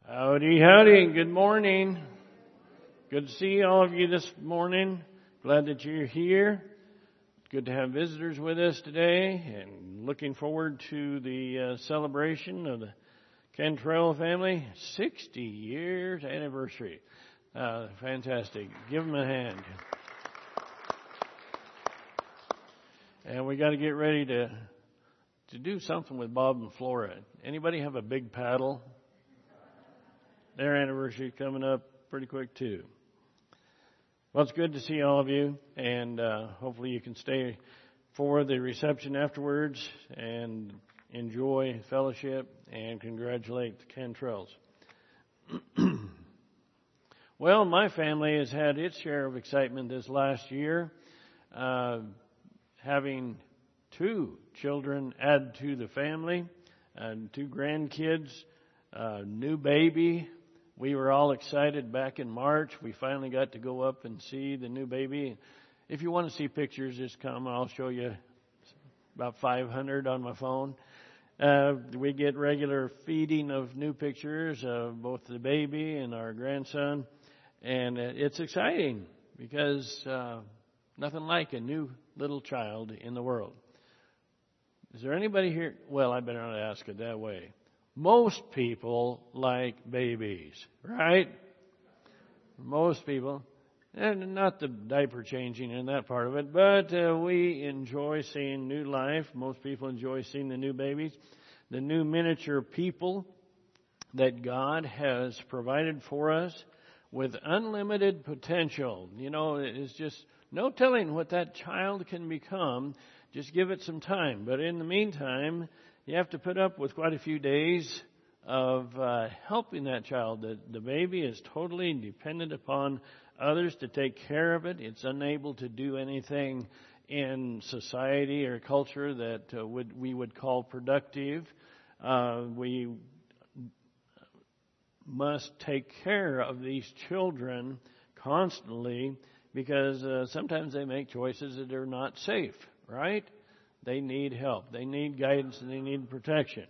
Howdy, howdy. Good morning. Good to see all of you this morning. Glad that you're here. Good to have visitors with us today, and looking forward to the celebration of the Cantrell family 60 years anniversary. Fantastic. Give them a hand. And we got to get ready to do something with Bob and Flora. Anybody have a big paddle? Their anniversary coming up pretty quick too. Well, it's good to see all of you, and hopefully you can stay for the reception afterwards and enjoy fellowship and congratulate the Cantrells. Well, my family has had its share of excitement this last year, having 2 children add to the family, 2 grandkids, new baby. We were all excited back in March. We finally got to go up and see the new baby. If you want to see pictures, just come. I'll show you about 500 on my phone. We get regular feeding of new pictures of both the baby and our grandson. And it's exciting because nothing like a new little child in the world. Is there anybody here? Well, I better not ask it that way. Most people like babies, right? Most people. And not the diaper changing and that part of it, but we enjoy seeing new life. Most people enjoy seeing the new babies, the new miniature people that God has provided for us with unlimited potential. You know, it's just no telling what that child can become. Just give it some time. But in the meantime, you have to put up with quite a few days of helping that child. The baby is totally dependent upon others to take care of it. It's unable to do anything in society or culture that we would call productive. We must take care of these children constantly because sometimes they make choices that are not safe, right? They need help. They need guidance and they need protection.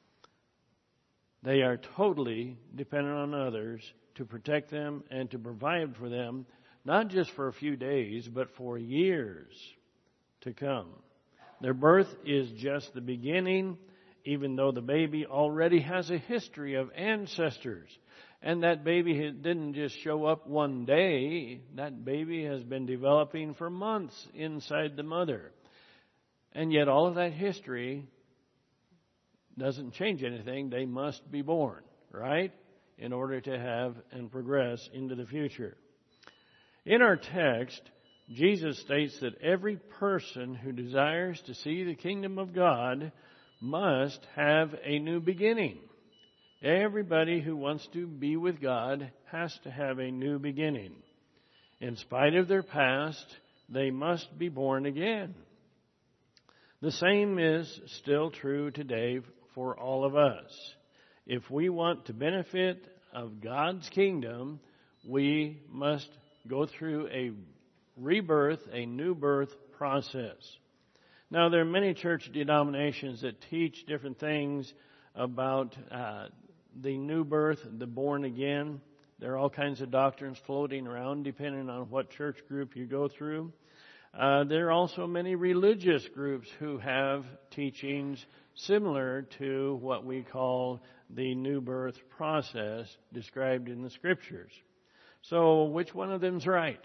They are totally dependent on others to protect them and to provide for them, not just for a few days, but for years to come. Their birth is just the beginning, even though the baby already has a history of ancestors. And that baby didn't just show up one day. That baby has been developing for months inside the mother. And yet all of that history doesn't change anything. They must be born, right? In order to have and progress into the future. In our text, Jesus states that every person who desires to see the kingdom of God must have a new beginning. Everybody who wants to be with God has to have a new beginning. In spite of their past, they must be born again. The same is still true today for all of us. If we want to benefit of God's kingdom, we must go through a rebirth, a new birth process. Now, there are many church denominations that teach different things about the new birth, the born again. There are all kinds of doctrines floating around depending on what church group you go through. There are also many religious groups who have teachings similar to what we call the new birth process described in the Scriptures. So, which one of them's right?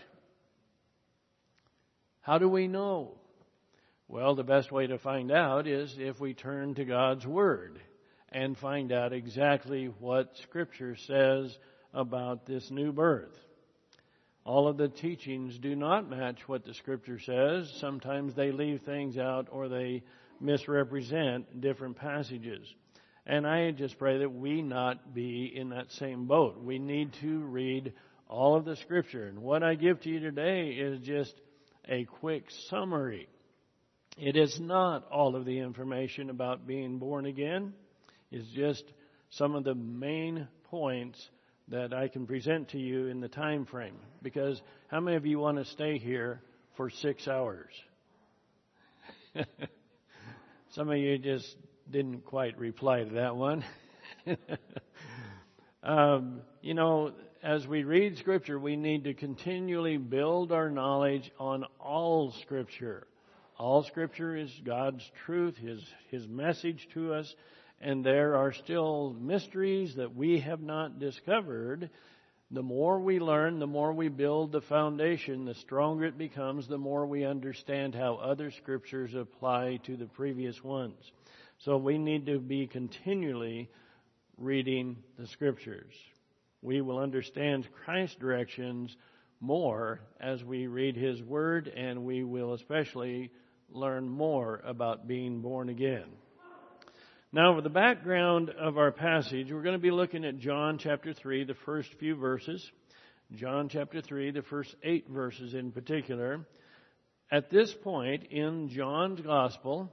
How do we know? Well, the best way to find out is if we turn to God's Word and find out exactly what Scripture says about this new birth. All of the teachings do not match what the Scripture says. Sometimes they leave things out or they misrepresent different passages. And I just pray that we not be in that same boat. We need to read all of the Scripture. And what I give to you today is just a quick summary. It is not all of the information about being born again. It's just some of the main points that I can present to you in the time frame. Because how many of you want to stay here for 6 hours? Some of you just didn't quite reply to that one. As we read Scripture, we need to continually build our knowledge on all Scripture. All Scripture is God's truth, His message to us, and there are still mysteries that we have not discovered. The more we learn, the more we build the foundation, the stronger it becomes, the more we understand how other Scriptures apply to the previous ones. So we need to be continually reading the Scriptures. We will understand Christ's directions more as we read His Word, and we will especially learn more about being born again. Now, for the background of our passage, we're going to be looking at John chapter 3, the first few verses. John chapter 3, the first 8 verses in particular. At this point in John's Gospel,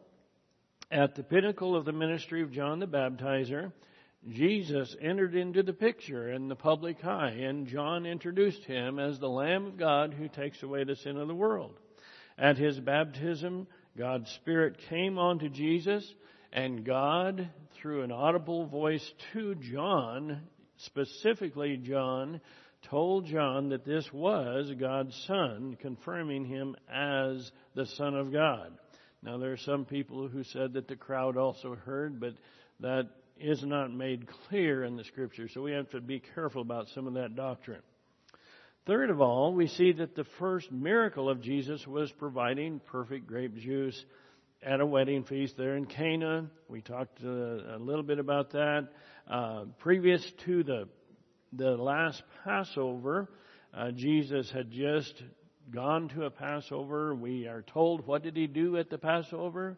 at the pinnacle of the ministry of John the Baptizer, Jesus entered into the picture in the public eye, and John introduced Him as the Lamb of God who takes away the sin of the world. At His baptism, God's Spirit came onto Jesus, and God, through an audible voice to John, specifically John, told John that this was God's Son, confirming Him as the Son of God. Now, there are some people who said that the crowd also heard, but that is not made clear in the Scripture, so we have to be careful about some of that doctrine. Third of all, we see that the first miracle of Jesus was providing perfect grape juice at a wedding feast there in Cana. We talked a little bit about that. Previous to the last Passover, Jesus had just gone to a Passover. We are told, what did He do at the Passover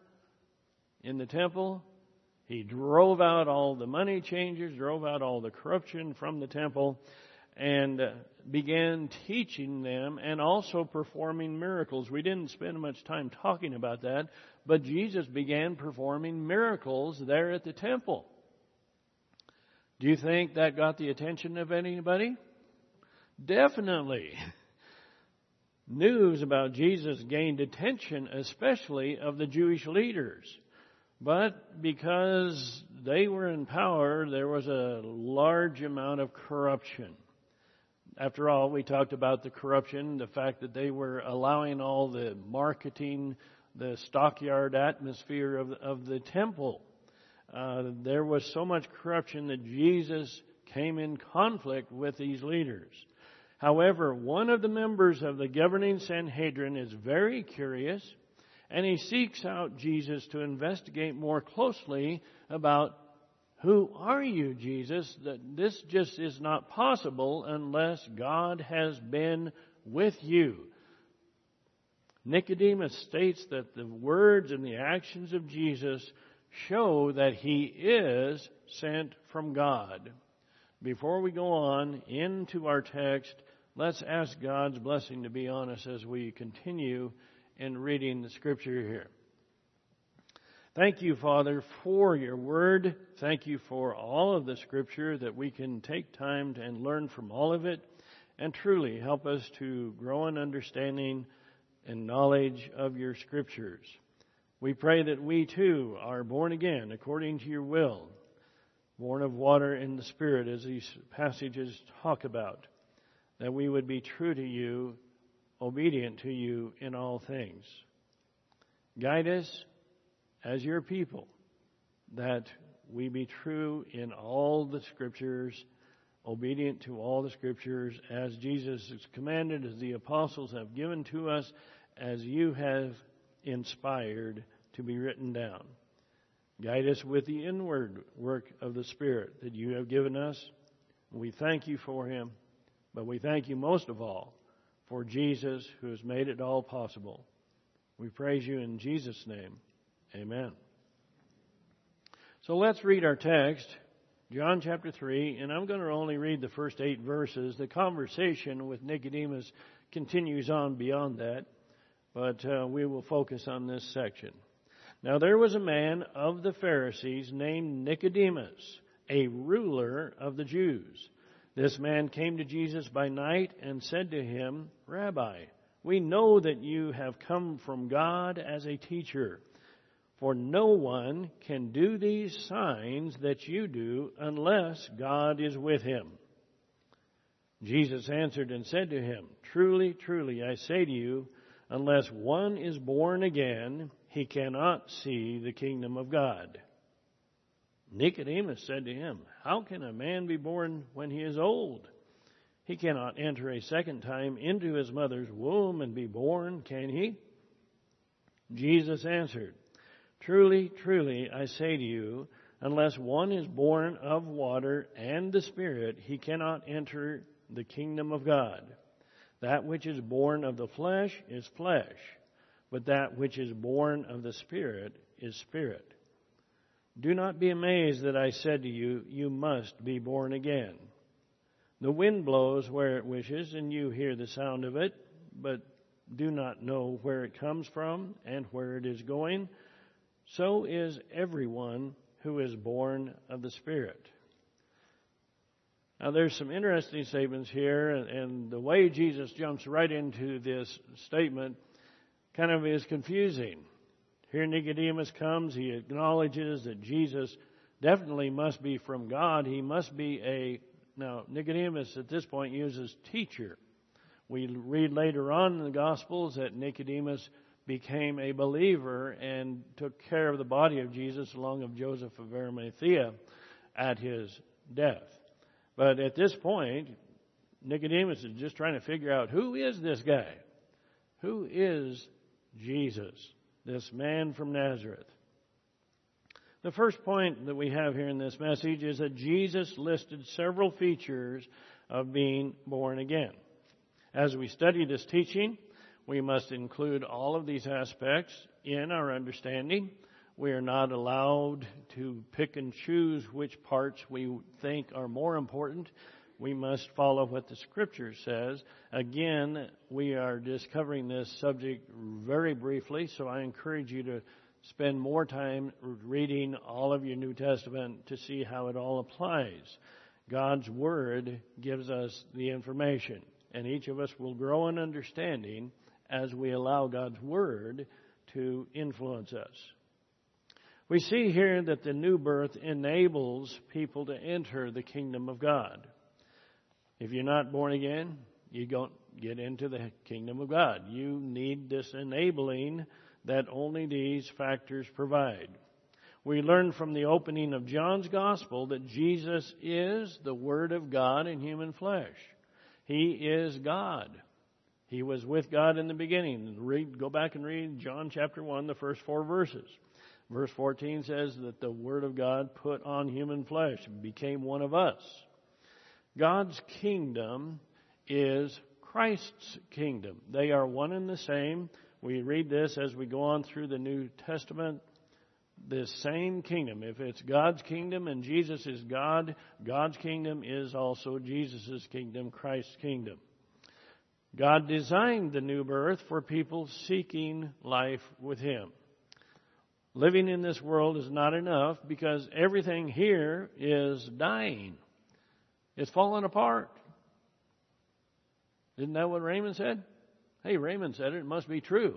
in the temple? He drove out all the money changers, drove out all the corruption from the temple, and began teaching them and also performing miracles. We didn't spend much time talking about that, but Jesus began performing miracles there at the temple. Do you think that got the attention of anybody? Definitely. News about Jesus gained attention, especially of the Jewish leaders. But because they were in power, there was a large amount of corruption. After all, we talked about the corruption, the fact that they were allowing all the marketing, the stockyard atmosphere of the temple. There was so much corruption that Jesus came in conflict with these leaders. However, one of the members of the governing Sanhedrin is very curious, and he seeks out Jesus to investigate more closely about, who are you, Jesus? That this just is not possible unless God has been with you. Nicodemus states that the words and the actions of Jesus show that He is sent from God. Before we go on into our text, let's ask God's blessing to be on us as we continue in reading the Scripture here. Thank you, Father, for your word. Thank you for all of the Scripture, that we can take time and learn from all of it, and truly help us to grow in understanding and knowledge of your Scriptures. We pray that we too are born again according to your will, born of water and the Spirit, as these passages talk about, that we would be true to you, obedient to you in all things. Guide us as your people, that we be true in all the Scriptures, obedient to all the Scriptures, as Jesus has commanded, as the apostles have given to us, as you have inspired to be written down. Guide us with the inward work of the Spirit that you have given us. We thank you for Him, but we thank you most of all for Jesus, who has made it all possible. We praise you in Jesus' name. Amen. So let's read our text, John chapter 3, and I'm going to only read the first 8 verses. The conversation with Nicodemus continues on beyond that, but we will focus on this section. Now there was a man of the Pharisees named Nicodemus, a ruler of the Jews. This man came to Jesus by night and said to him, Rabbi, we know that you have come from God as a teacher. For no one can do these signs that you do unless God is with him." Jesus answered and said to him, "Truly, truly, I say to you, unless one is born again, he cannot see the kingdom of God." Nicodemus said to him, "How can a man be born when he is old? He cannot enter a second time into his mother's womb and be born, can he?" Jesus answered, "Truly, truly, I say to you, unless one is born of water and the Spirit, he cannot enter the kingdom of God. That which is born of the flesh is flesh, but that which is born of the Spirit is spirit. Do not be amazed that I said to you, you must be born again. The wind blows where it wishes, and you hear the sound of it, but do not know where it comes from and where it is going. So is everyone who is born of the Spirit." Now, there's some interesting statements here, and the way Jesus jumps right into this statement kind of is confusing. Here Nicodemus comes. He acknowledges that Jesus definitely must be from God. He must be Now, Nicodemus at this point uses teacher. We read later on in the Gospels that Nicodemus became a believer and took care of the body of Jesus along with Joseph of Arimathea at his death. But at this point, Nicodemus is just trying to figure out, who is this guy? Who is Jesus, this man from Nazareth? The first point that we have here in this message is that Jesus listed several features of being born again. As we study this teaching, we must include all of these aspects in our understanding. We are not allowed to pick and choose which parts we think are more important. We must follow what the Scripture says. Again, we are just covering this subject very briefly, so I encourage you to spend more time reading all of your New Testament to see how it all applies. God's Word gives us the information, and each of us will grow in understanding as we allow God's Word to influence us. We see here that the new birth enables people to enter the kingdom of God. If you're not born again, you don't get into the kingdom of God. You need this enabling that only these factors provide. We learn from the opening of John's Gospel that Jesus is the Word of God in human flesh. He is God. He was with God in the beginning. Go back and read John chapter 1, the first 4 verses. Verse 14 says that the Word of God put on human flesh and became one of us. God's kingdom is Christ's kingdom. They are one and the same. We read this as we go on through the New Testament. The same kingdom. If it's God's kingdom and Jesus is God, God's kingdom is also Jesus' kingdom, Christ's kingdom. God designed the new birth for people seeking life with Him. Living in this world is not enough because everything here is dying. It's falling apart. Isn't that what Raymond said? Hey, Raymond said it. It must be true.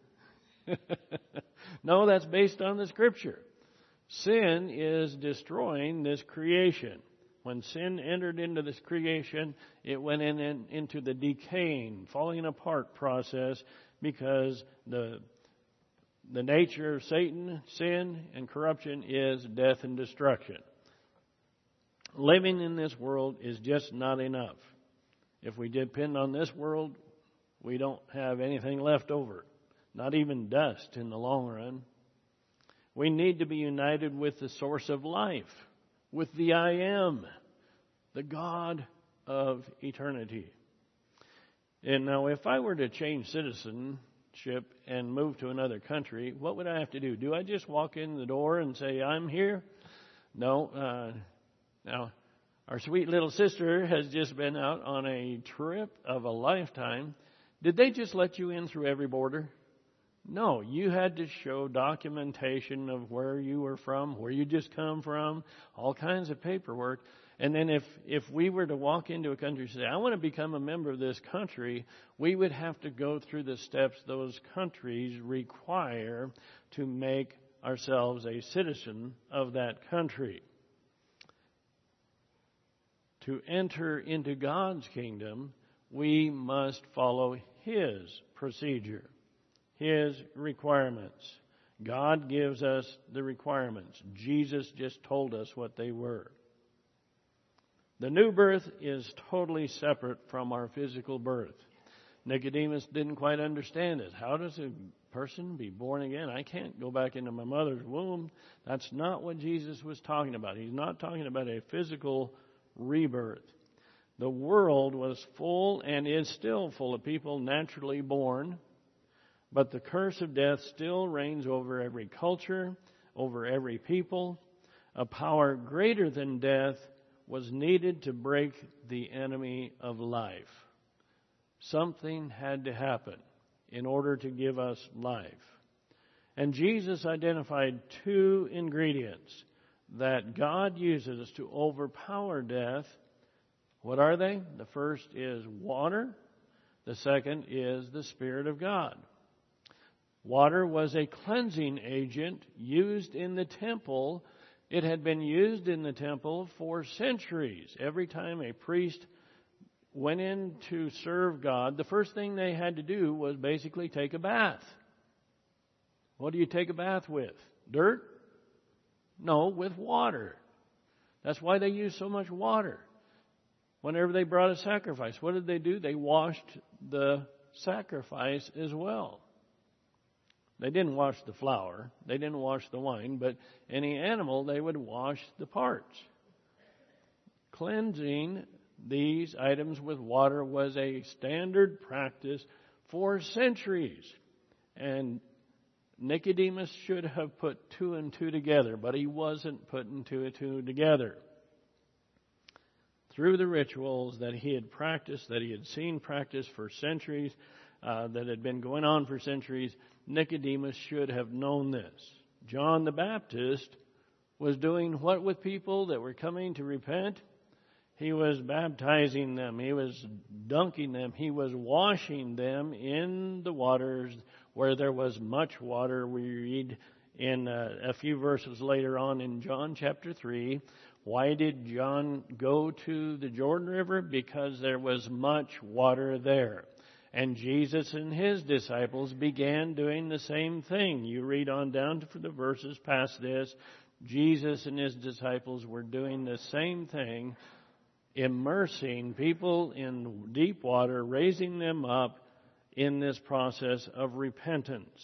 No, that's based on the Scripture. Sin is destroying this creation. When sin entered into this creation, it went into the decaying, falling apart process because the nature of Satan, sin, and corruption is death and destruction. Living in this world is just not enough. If we depend on this world, we don't have anything left over. Not even dust in the long run. We need to be united with the source of life, with the I Am, the God of eternity. And now, if I were to change citizenship and move to another country, what would I have to do? Do I just walk in the door and say, I'm here? No. Now, our sweet little sister has just been out on a trip of a lifetime. Did they just let you in through every border? No, you had to show documentation of where you were from, where you just come from, all kinds of paperwork. And then if we were to walk into a country and say, I want to become a member of this country, we would have to go through the steps those countries require to make ourselves a citizen of that country. To enter into God's kingdom, we must follow His procedure, His requirements. God gives us the requirements. Jesus just told us what they were. The new birth is totally separate from our physical birth. Nicodemus didn't quite understand it. How does a person be born again? I can't go back into my mother's womb. That's not what Jesus was talking about. He's not talking about a physical rebirth. The world was full and is still full of people naturally born, but the curse of death still reigns over every culture, over every people. A power greater than death was needed to break the enemy of life. Something had to happen in order to give us life. And Jesus identified two ingredients that God uses to overpower death. What are they? The first is water. The second is the Spirit of God. Water was a cleansing agent used in the temple. It had been used in the temple for centuries. Every time a priest went in to serve God, the first thing they had to do was basically take a bath. What do you take a bath with? Dirt? No, with water. That's why they used so much water. Whenever they brought a sacrifice, what did they do? They washed the sacrifice as well. They didn't wash the flour. They didn't wash the wine. But any animal, they would wash the parts. Cleansing these items with water was a standard practice for centuries. And Nicodemus should have put two and two together, but he wasn't putting two and two together. Through the rituals that he had practiced, that he had seen practiced for centuries, that had been going on for centuries, Nicodemus should have known this. John the Baptist was doing what with people that were coming to repent? He was baptizing them. He was dunking them. He was washing them in the waters where there was much water. We read in a few verses later on in John chapter 3. Why did John go to the Jordan River? Because there was much water there. And Jesus and his disciples began doing the same thing. You read on down to the verses past this. Jesus and his disciples were doing the same thing, immersing people in deep water, raising them up in this process of repentance.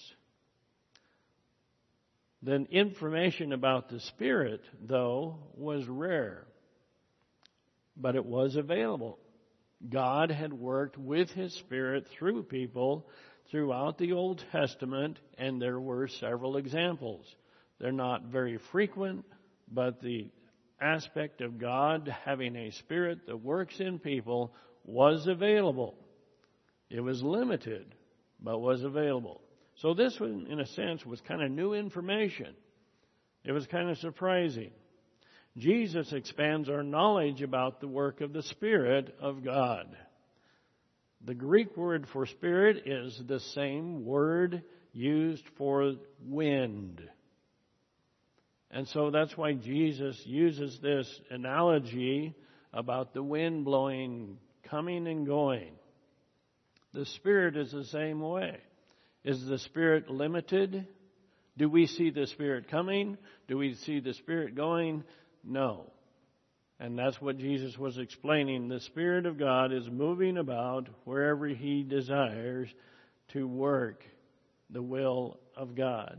The information about the Spirit, though, was rare, but it was available. God had worked with His Spirit through people throughout the Old Testament, and there were several examples. They're not very frequent, but the aspect of God having a Spirit that works in people was available. It was limited, but was available. So this, in a sense, was kind of new information. It was kind of surprising. Jesus expands our knowledge about the work of the Spirit of God. The Greek word for spirit is the same word used for wind. And so that's why Jesus uses this analogy about the wind blowing, coming and going. The Spirit is the same way. Is the Spirit limited? Do we see the Spirit coming? Do we see the Spirit going? No. And that's what Jesus was explaining. The Spirit of God is moving about wherever He desires to work the will of God.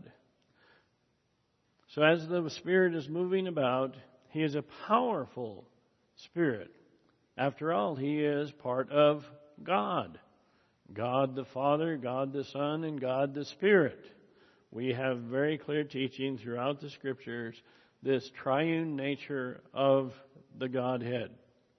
So as the Spirit is moving about, He is a powerful Spirit. After all, He is part of God. God the Father, God the Son, and God the Spirit. We have very clear teaching throughout the Scriptures, this triune nature of the Godhead.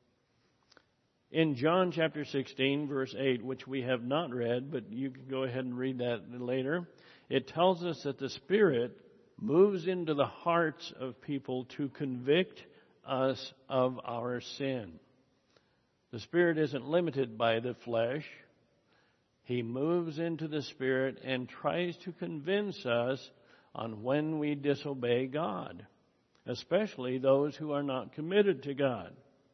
In John chapter 16, verse 8, which we have not read, but you can go ahead and read that later, it tells us that the Spirit moves into the hearts of people to convict us of our sin. The Spirit isn't limited by the flesh. He moves into the Spirit and tries to convince us on when we disobey God, especially those who are not committed to God.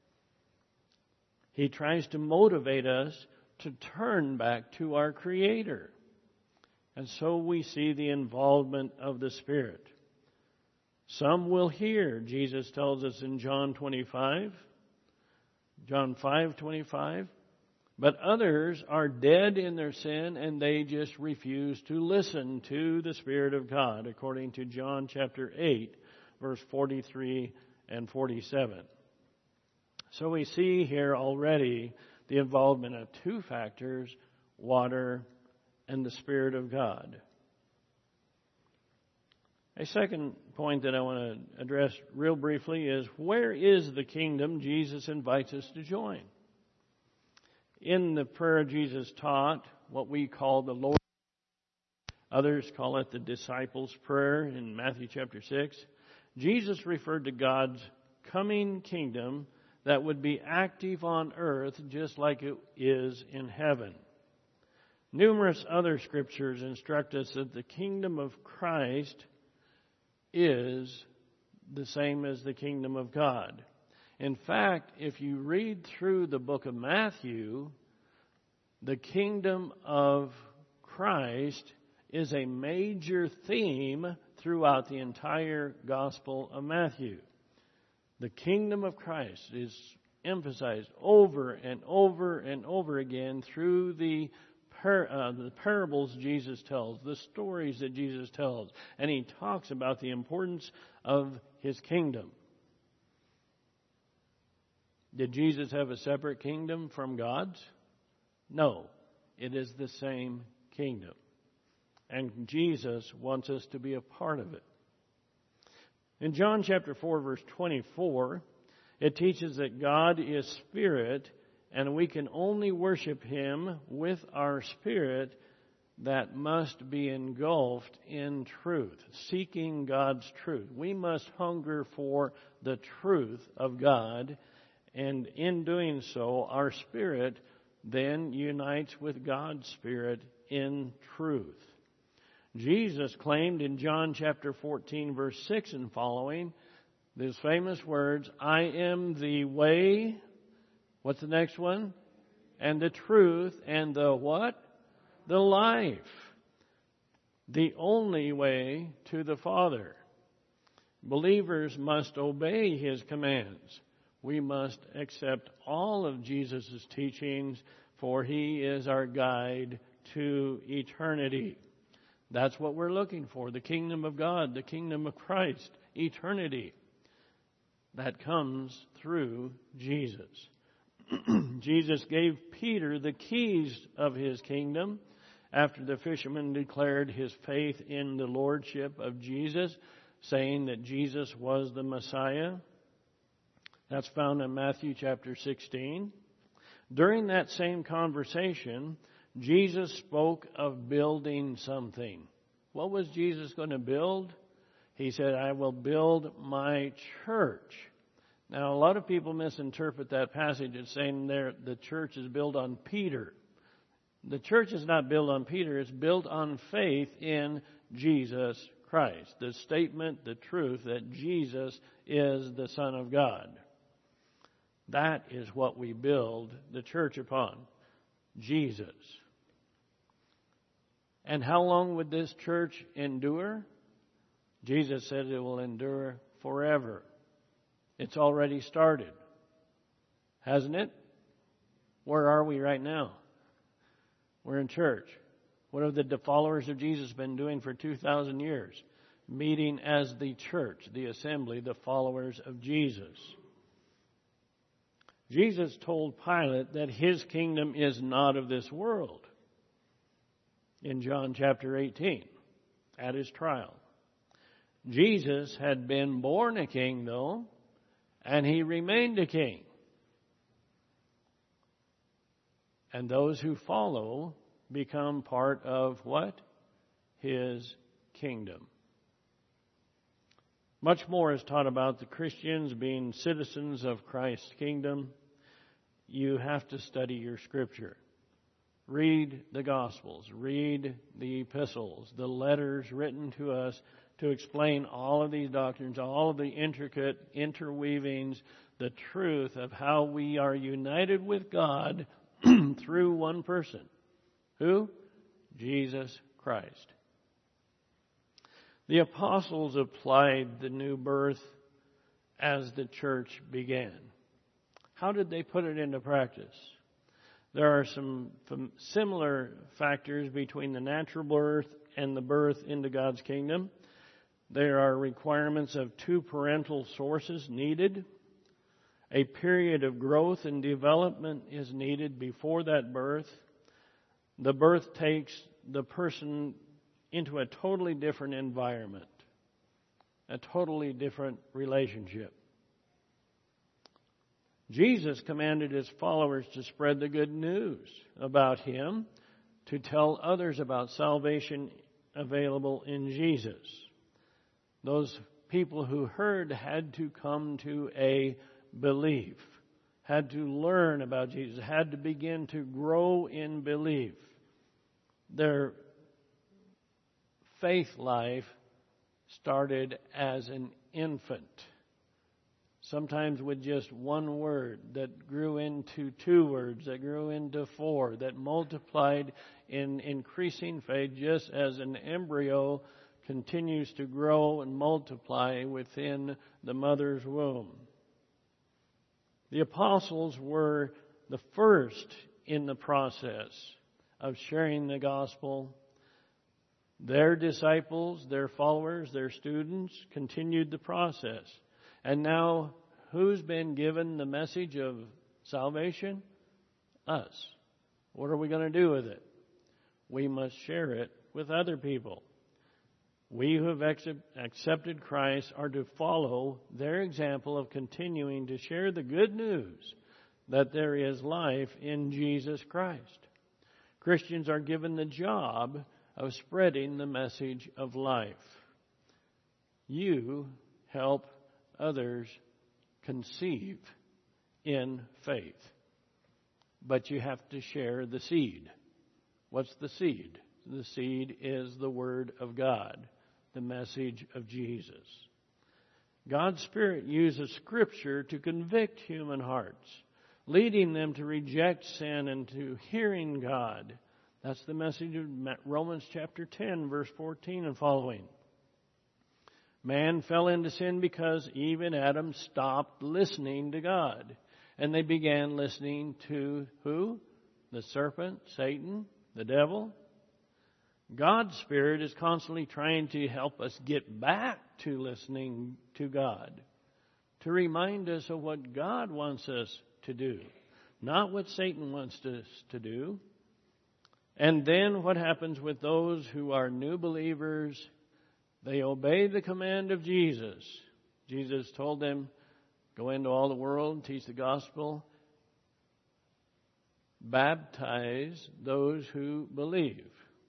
He tries to motivate us to turn back to our Creator. And so we see the involvement of the Spirit. Some will hear, Jesus tells us in John 5:25, but others are dead in their sin and they just refuse to listen to the Spirit of God, according to John chapter 8, verse 43 and 47. So we see here already the involvement of two factors, water and the Spirit of God. A second point that I want to address real briefly is, where is the kingdom Jesus invites us to join? In the prayer Jesus taught, what we call the Lord, others call it the disciples' prayer in Matthew chapter 6, Jesus referred to God's coming kingdom that would be active on earth just like it is in heaven. Numerous other scriptures instruct us that the kingdom of Christ is the same as the kingdom of God. In fact, if you read through the book of Matthew, the kingdom of Christ is a major theme throughout the entire Gospel of Matthew. The kingdom of Christ is emphasized over and over and over again through the parables Jesus tells, the stories that Jesus tells, and he talks about the importance of his kingdom. Did Jesus have a separate kingdom from God's? No, it is the same kingdom. And Jesus wants us to be a part of it. In John chapter 4, verse 24, it teaches that God is spirit, and we can only worship him with our spirit that must be engulfed in truth, seeking God's truth. We must hunger for the truth of God, and in doing so, our spirit then unites with God's spirit in truth. Jesus claimed in John chapter 14, verse 6 and following, these famous words, I am the way, what's the next one? And the truth, and the what? The life. The only way to the Father. Believers must obey his commands. We must accept all of Jesus' teachings, for he is our guide to eternity. That's what we're looking for, the kingdom of God, the kingdom of Christ, eternity. That comes through Jesus. Jesus gave Peter the keys of his kingdom after the fisherman declared his faith in the lordship of Jesus, saying that Jesus was the Messiah. That's found in Matthew chapter 16. During that same conversation, Jesus spoke of building something. What was Jesus going to build? He said, I will build my church. Now, a lot of people misinterpret that passage as saying the church is built on Peter. The church is not built on Peter. It's built on faith in Jesus Christ. The statement, the truth that Jesus is the Son of God. That is what we build the church upon. Jesus. And how long would this church endure? Jesus said it will endure forever. It's already started, hasn't it? Where are we right now? We're in church. What have the followers of Jesus been doing for 2,000 years? Meeting as the church, the assembly, the followers of Jesus. Jesus told Pilate that his kingdom is not of this world. In John chapter 18, at his trial. Jesus had been born a king, though, and he remained a king. And those who follow become part of what? His kingdom. Much more is taught about the Christians being citizens of Christ's kingdom. You have to study your scripture. Read the Gospels. Read the epistles, the letters written to us to explain all of these doctrines, all of the intricate interweavings, the truth of how we are united with God through one person. Who? Jesus Christ. The apostles applied the new birth as the church began. How did they put it into practice? There are some similar factors between the natural birth and the birth into God's kingdom. There are requirements of 2 parental sources needed. A period of growth and development is needed before that birth. The birth takes the person into a totally different environment, a totally different relationship. Jesus commanded his followers to spread the good news about him, to tell others about salvation available in Jesus. Those people who heard had to come to a belief, had to learn about Jesus, had to begin to grow in belief. Their faith life started as an infant, sometimes with just one word that grew into 2 words, that grew into 4, that multiplied in increasing faith just as an embryo continues to grow and multiply within the mother's womb. The apostles were the first in the process of sharing the gospel. Their disciples, their followers, their students continued the process. And now, who's been given the message of salvation? Us. What are we going to do with it? We must share it with other people. We who have accepted Christ are to follow their example of continuing to share the good news that there is life in Jesus Christ. Christians are given the job of spreading the message of life. You help others conceive in faith. But you have to share the seed. What's the seed? The seed is the Word of God, the message of Jesus. God's Spirit uses Scripture to convict human hearts, leading them to reject sin and to hearing God. That's the message of Romans chapter 10, verse 14 and following. Man fell into sin because Eve and Adam stopped listening to God. And they began listening to who? The serpent, Satan, the devil. God's Spirit is constantly trying to help us get back to listening to God, to remind us of what God wants us to do, not what Satan wants us to do. And then what happens with those who are new believers? They obey the command of Jesus. Jesus told them, go into all the world, teach the gospel, baptize those who believe.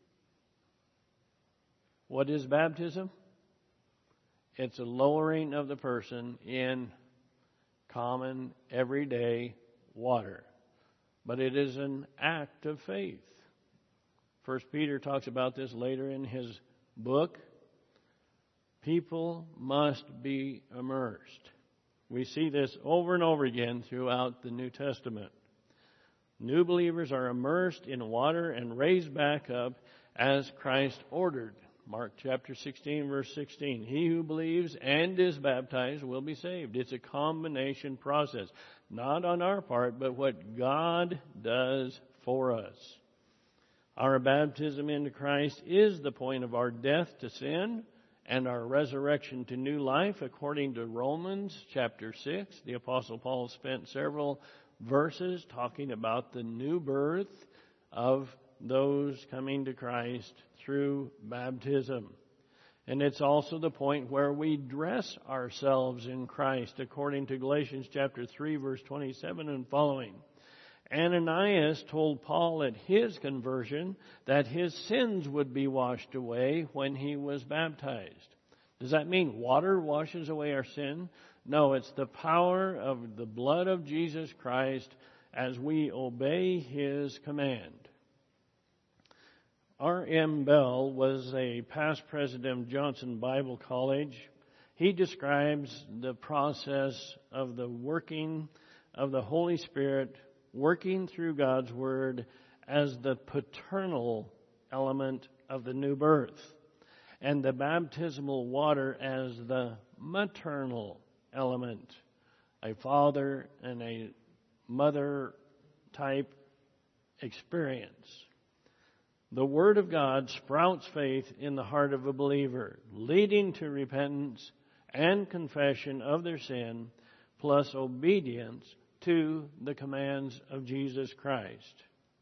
What is baptism? It's a lowering of the person in common, everyday water. But it is an act of faith. 1 Peter talks about this later in his book. People must be immersed. We see this over and over again throughout the New Testament. New believers are immersed in water and raised back up as Christ ordered. Mark chapter 16, verse 16. He who believes and is baptized will be saved. It's a combination process. Not on our part, but what God does for us. Our baptism into Christ is the point of our death to sin and our resurrection to new life, according to Romans chapter 6. The Apostle Paul spent several verses talking about the new birth of those coming to Christ through baptism. And it's also the point where we dress ourselves in Christ, according to Galatians chapter 3, verse 27 and following. Ananias told Paul at his conversion that his sins would be washed away when he was baptized. Does that mean water washes away our sin? No, it's the power of the blood of Jesus Christ as we obey his command. R.M. Bell was a past president of Johnson Bible College. He describes the process of the working of the Holy Spirit working through God's Word as the paternal element of the new birth, and the baptismal water as the maternal element, a father and a mother type experience. The Word of God sprouts faith in the heart of a believer, leading to repentance and confession of their sin, plus obedience to the commands of Jesus Christ.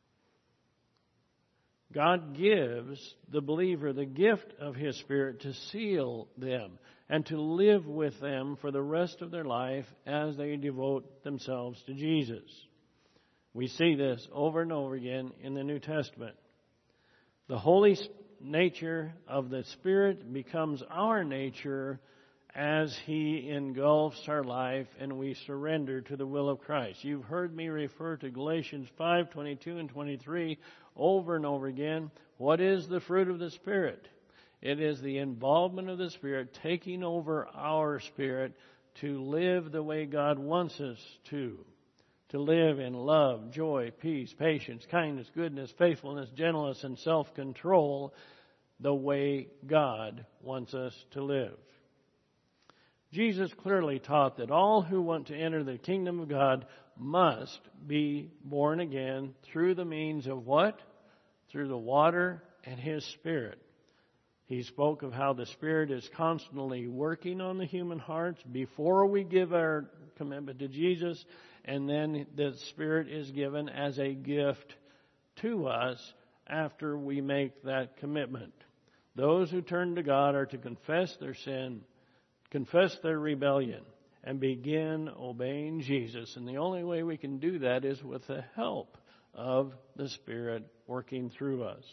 God gives the believer the gift of His Spirit to seal them and to live with them for the rest of their life as they devote themselves to Jesus. We see this over and over again in the New Testament. The holy nature of the Spirit becomes our nature as He engulfs our life and we surrender to the will of Christ. You've heard me refer to Galatians 5:22 and 23 over and over again. What is the fruit of the Spirit? It is the involvement of the Spirit taking over our spirit to live the way God wants us to live in love, joy, peace, patience, kindness, goodness, faithfulness, gentleness, and self-control, the way God wants us to live. Jesus clearly taught that all who want to enter the kingdom of God must be born again through the means of what? Through the water and His Spirit. He spoke of how the Spirit is constantly working on the human hearts before we give our commitment to Jesus, and then the Spirit is given as a gift to us after we make that commitment. Those who turn to God are to confess their sin, confess their rebellion, and begin obeying Jesus. And the only way we can do that is with the help of the Spirit working through us.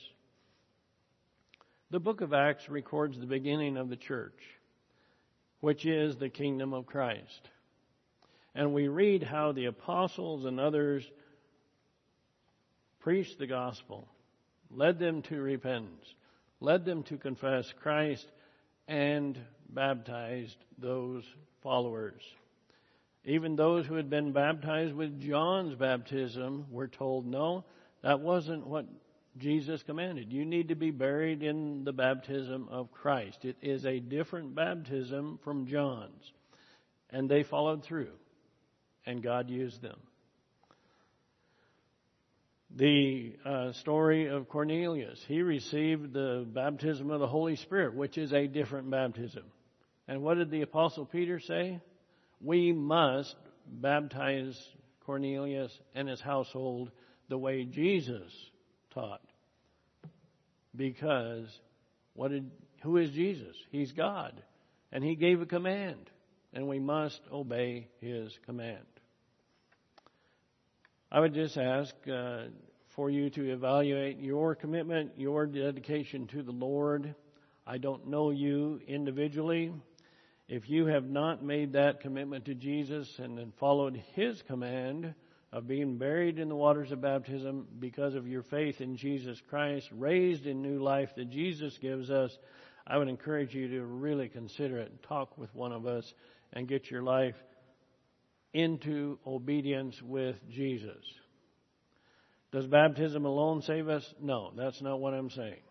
The book of Acts records the beginning of the church, which is the kingdom of Christ. And we read how the apostles and others preached the gospel, led them to repentance, led them to confess Christ, and baptized those followers. Even those who had been baptized with John's baptism were told, no, that wasn't what Jesus commanded. You need to be buried in the baptism of Christ. It is a different baptism from John's. And they followed through, and God used them. The story of Cornelius, he received the baptism of the Holy Spirit, which is a different baptism. And what did the Apostle Peter say? We must baptize Cornelius and his household the way Jesus taught. Because who is Jesus? He's God. And He gave a command. And we must obey His command. I would just ask for you to evaluate your commitment, your dedication to the Lord. I don't know you individually. If you have not made that commitment to Jesus and then followed His command of being buried in the waters of baptism because of your faith in Jesus Christ, raised in new life that Jesus gives us, I would encourage you to really consider it and talk with one of us and get your life into obedience with Jesus. Does baptism alone save us? No, that's not what I'm saying.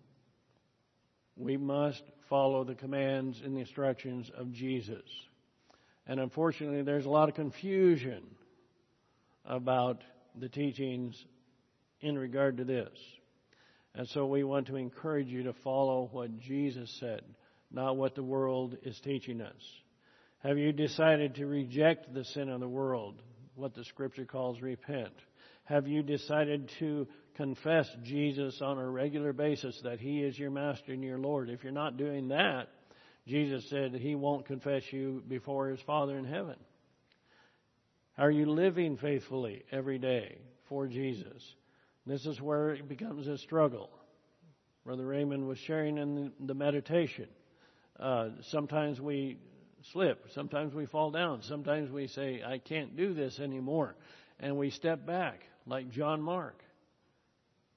We must follow the commands and the instructions of Jesus. And unfortunately, there's a lot of confusion about the teachings in regard to this. And so we want to encourage you to follow what Jesus said, not what the world is teaching us. Have you decided to reject the sin of the world, what the Scripture calls repent? Have you decided to confess Jesus on a regular basis, that He is your Master and your Lord? If you're not doing that, Jesus said He won't confess you before His Father in heaven. Are you living faithfully every day for Jesus? This is where it becomes a struggle. Brother Raymond was sharing in the meditation. Sometimes we slip. Sometimes we fall down. Sometimes we say, I can't do this anymore. And we step back like John Mark.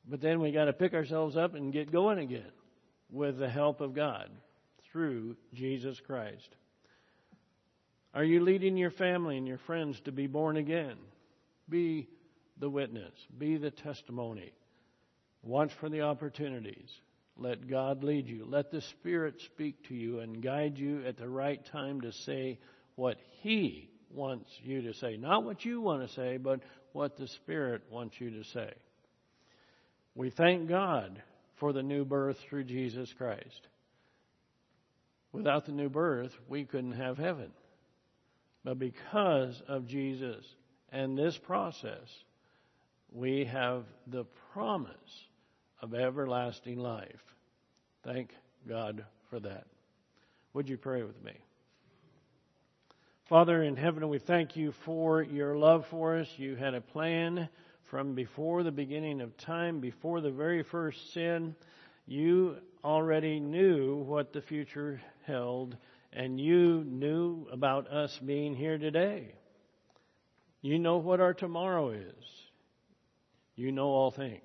But then we got to pick ourselves up and get going again with the help of God through Jesus Christ. Are you leading your family and your friends to be born again? Be the witness. Be the testimony. Watch for the opportunities. Let God lead you. Let the Spirit speak to you and guide you at the right time to say what He wants you to say. Not what you want to say, but what the Spirit wants you to say. We thank God for the new birth through Jesus Christ. Without the new birth, we couldn't have heaven. But because of Jesus and this process, we have the promise of everlasting life. Thank God for that. Would you pray with me? Father in heaven, we thank you for your love for us. You had a plan from before the beginning of time, before the very first sin. You already knew what the future held, and you knew about us being here today. You know what our tomorrow is. You know all things.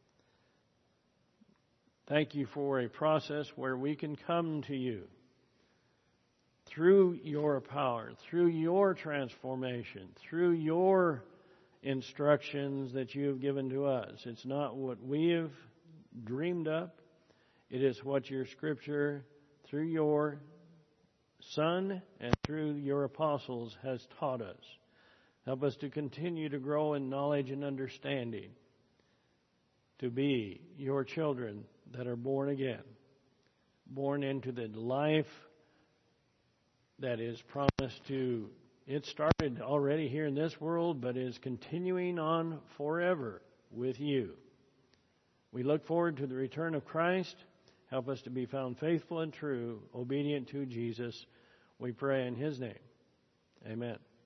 Thank you for a process where we can come to you through your power, through your transformation, through your instructions that you have given to us. It's not what we have dreamed up. It is what your Scripture, through your Son and through your apostles, has taught us. Help us to continue to grow in knowledge and understanding, to be your children that are born again, born into the life that is promised to. It started already here in this world, but is continuing on forever with you. We look forward to the return of Christ. Help us to be found faithful and true, obedient to Jesus. We pray in His name. Amen.